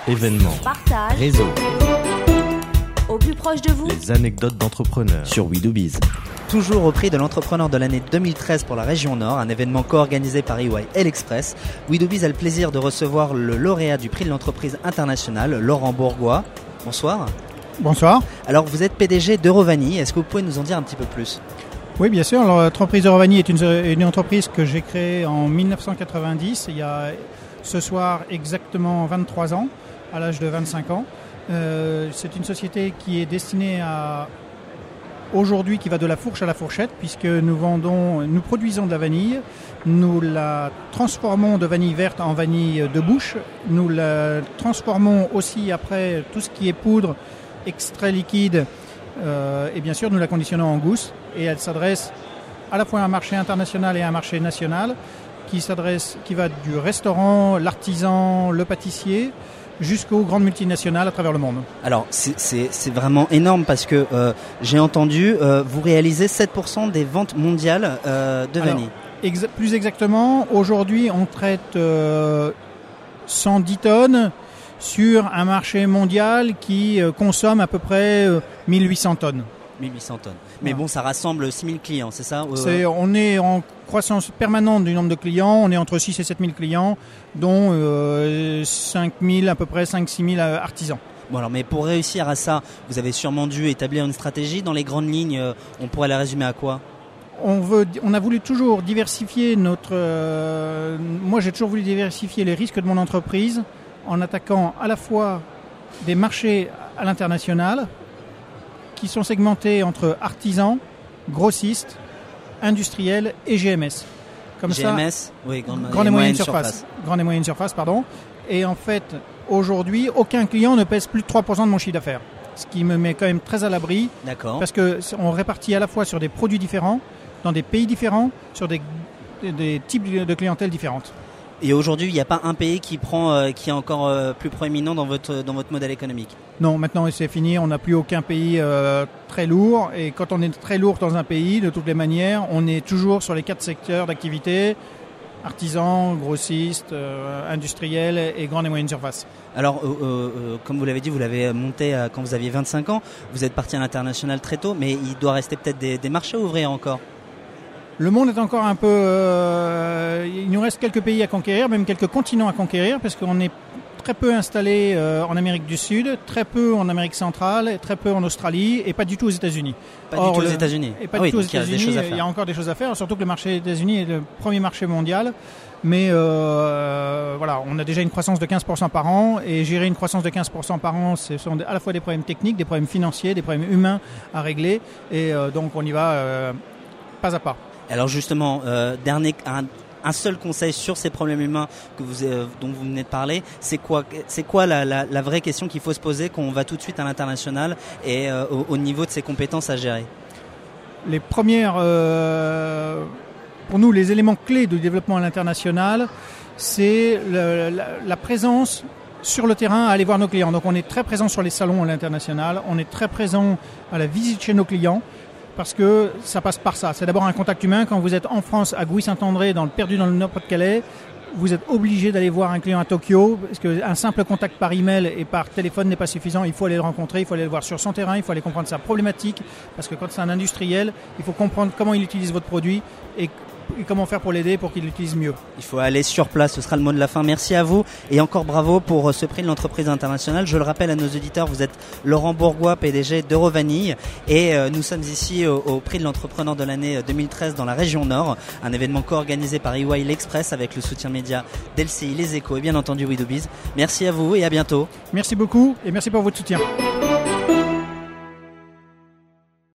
Événements, partage, réseau, au plus proche de vous. les anecdotes d'entrepreneurs sur We Do Biz. Toujours au prix de l'entrepreneur de l'année 2013 pour la région Nord, un événement co-organisé par EY et l'Express. We Do Biz a le plaisir de recevoir le lauréat du prix de l'entreprise internationale, Laurent Bourgois. Bonsoir. Bonsoir. Alors vous êtes PDG d'Eurovanie, est-ce que vous pouvez nous en dire un petit peu plus ? Oui, bien sûr. Alors, l'entreprise Eurovanie est une entreprise que j'ai créée en 1990, il y a ce soir exactement 23 ans, à l'âge de 25 ans. C'est une société qui est destinée à aujourd'hui, qui va de la fourche à la fourchette, puisque nous produisons de la vanille, nous la transformons de vanille verte en vanille de bouche, nous la transformons aussi après tout ce qui est poudre, extrait liquide, et bien sûr nous la conditionnons en gousse, et elle s'adresse à la fois à un marché international et à un marché national, qui va du restaurant, l'artisan, le pâtissier, jusqu'aux grandes multinationales à travers le monde. Alors c'est vraiment énorme parce que j'ai entendu, vous réalisez 7% des ventes mondiales de vanille. Plus exactement, aujourd'hui on traite 110 tonnes sur un marché mondial qui consomme à peu près 1800 tonnes. 1800 tonnes. Mais bon, ça rassemble 6000 clients, c'est ça ? On est en croissance permanente du nombre de clients. On est entre 6 et 7000 clients, dont 5000, à peu près 5-6 000 artisans. Bon alors, mais pour réussir à ça, vous avez sûrement dû établir une stratégie. Dans les grandes lignes, on pourrait la résumer à quoi ? On a voulu toujours diversifier moi, j'ai toujours voulu diversifier les risques de mon entreprise en attaquant à la fois des marchés à l'international, qui sont segmentés entre artisans, grossistes, industriels et GMS. Comme GMS, ça, oui, grande et moyenne surface. Grande et moyenne surface, pardon. Et en fait, aujourd'hui, aucun client ne pèse plus de 3% de mon chiffre d'affaires. Ce qui me met quand même très à l'abri. D'accord. Parce qu'on répartit à la fois sur des produits différents, dans des pays différents, sur des types de clientèle différentes. Et aujourd'hui, il n'y a pas un pays qui est encore plus proéminent dans votre modèle économique ? Non, maintenant c'est fini, on n'a plus aucun pays très lourd. Et quand on est très lourd dans un pays, de toutes les manières, on est toujours sur les 4 secteurs d'activité, artisans, grossistes, industriels et grande et moyenne surface. Alors, comme vous l'avez dit, vous l'avez monté quand vous aviez 25 ans. Vous êtes parti à l'international très tôt, mais il doit rester peut-être des marchés à ouvrir encore. Le monde est encore un peu... il nous reste quelques pays à conquérir, même quelques continents à conquérir, parce qu'on est très peu installé en Amérique du Sud, très peu en Amérique centrale, très peu en Australie et pas du tout aux États-Unis. Du tout aux États-Unis. Et pas du tout aux États-Unis, il y a encore des choses à faire, surtout que le marché des États-Unis est le premier marché mondial. Mais voilà, on a déjà une croissance de 15% par an, et gérer une croissance de 15% par an, ce sont à la fois des problèmes techniques, des problèmes financiers, des problèmes humains à régler, et donc on y va pas à pas. Alors justement, un seul conseil sur ces problèmes humains dont vous venez de parler, c'est quoi la vraie question qu'il faut se poser quand on va tout de suite à l'international et au niveau de ses compétences à gérer ? Les premières, pour nous, les éléments clés du développement à l'international, c'est la présence sur le terrain à aller voir nos clients. Donc on est très présent sur les salons à l'international, on est très présent à la visite chez nos clients, parce que ça passe par ça. C'est d'abord un contact humain. Quand vous êtes en France, à Gouy-Saint-André, perdu dans le Nord-Pas-de-Calais, vous êtes obligé d'aller voir un client à Tokyo, parce qu'un simple contact par email et par téléphone n'est pas suffisant. Il faut aller le rencontrer, il faut aller le voir sur son terrain, il faut aller comprendre sa problématique, parce que quand c'est un industriel, il faut comprendre comment il utilise votre produit et comment faire pour l'aider pour qu'il l'utilise mieux. Il faut aller sur place, ce sera le mot de la fin. Merci à vous et encore bravo pour ce prix de l'entreprise internationale. Je le rappelle à nos auditeurs, vous êtes Laurent Bourgois, PDG d'Eurovanie, et nous sommes ici au prix de l'entrepreneur de l'année 2013 dans la région Nord, un événement co-organisé par EY l'Express avec le soutien média d'LCI, Les Échos et bien entendu We Do Biz. Merci à vous et à bientôt. Merci beaucoup et merci pour votre soutien.